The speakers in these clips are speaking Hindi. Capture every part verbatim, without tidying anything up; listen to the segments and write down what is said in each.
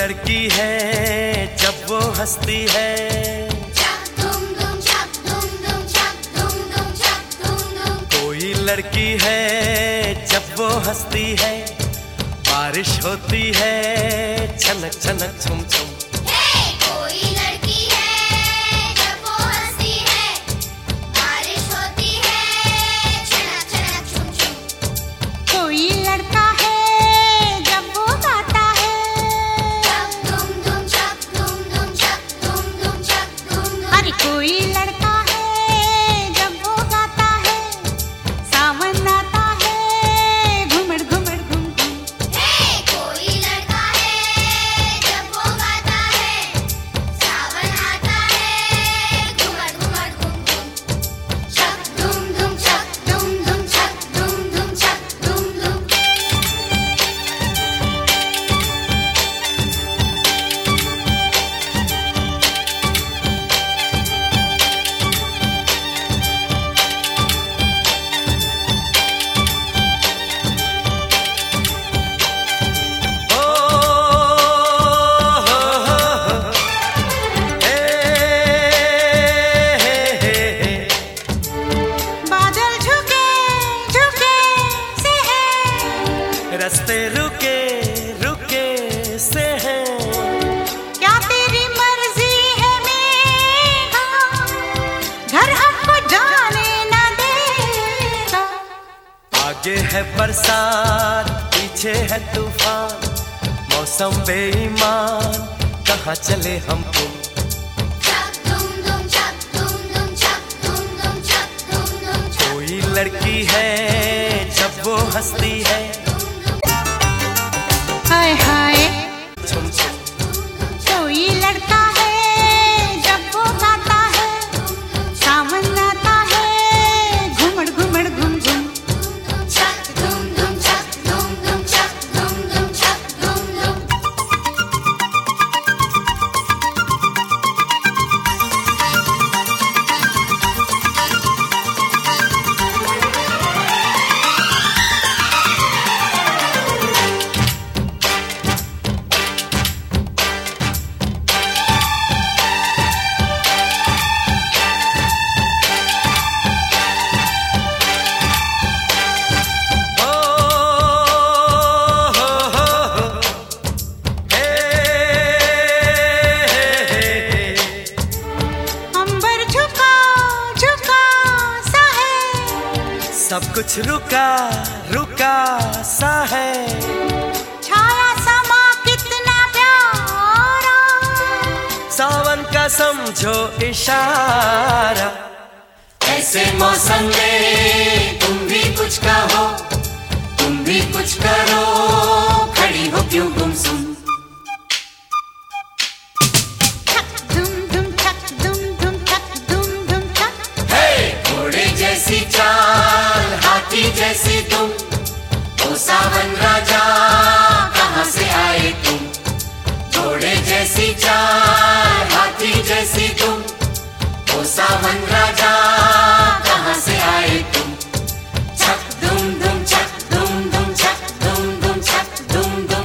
लड़की है जब वो हंसती है, कोई लड़की है जब वो हंसती है, बारिश होती है छनक छनक छुम छुम। रस्ते रुके रुके से हैं, क्या तेरी मर्जी है मेघा, घर हमको जाने न देगा। आगे है बरसात पीछे है तूफान, मौसम बेईमान कहाँ चले हम तुम। कोई लड़की है जब वो हंसती है, हाय हाय छुम छुम। कोई लड़का है जब वो गाता है, सावन आता है घुमड़ घुमड़ घुम घुम। सब कुछ रुका रुका सा है, छाया समा कितना प्यारा, सावन का समझो इशारा। ऐसे मौसम में तुम भी कुछ कहो, तुम भी कुछ करो, खड़ी हो क्यों गुमसुम। जैसी चाल हाथी जैसी तुम, ओ सावन राजा कहाँ से आए तुम। घोड़े जैसी चाल हाथी जैसी तुम, ओ सावन राजा कहाँ से आए तुम। छक दुम दुम छक दुम दुम छक दुम दुम छक दुम दुम।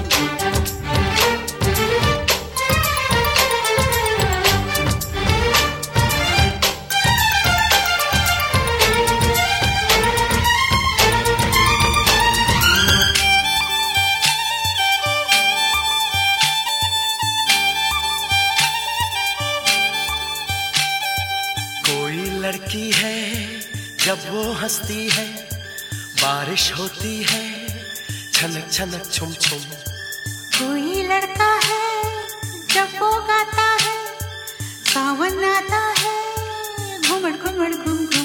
लड़की है जब वो हंसती है, बारिश होती है छनक छनक छुम छुम। कोई लड़का है जब वो गाता है, सावन आता है घुमड़ घुमड़ घुम घुम।